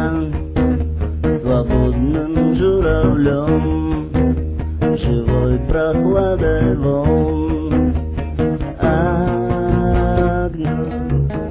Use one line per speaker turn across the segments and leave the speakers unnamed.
свободным журавлем, живой прохладой волн, огнем.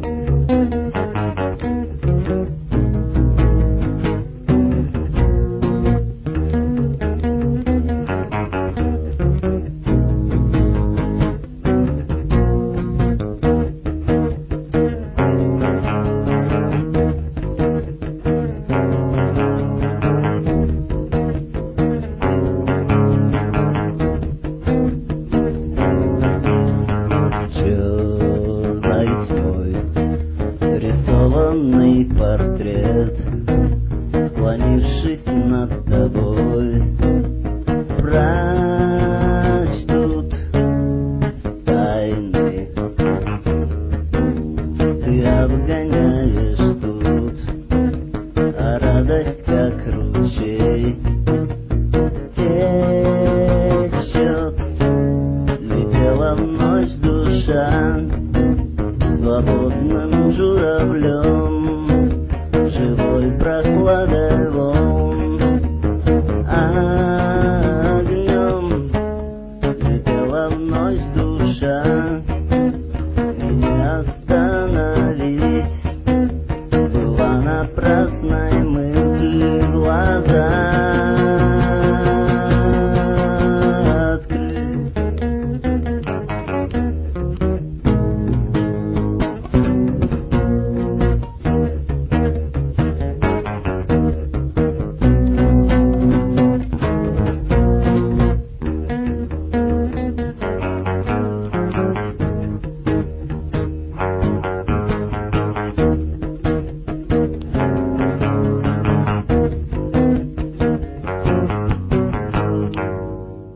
Рисованный портрет, склонившись над тобой, прочтут тайны. Ты обгоняешь тут, а радость как ручей течет. Летела в ночь душа свободным журавлем, живой прохладой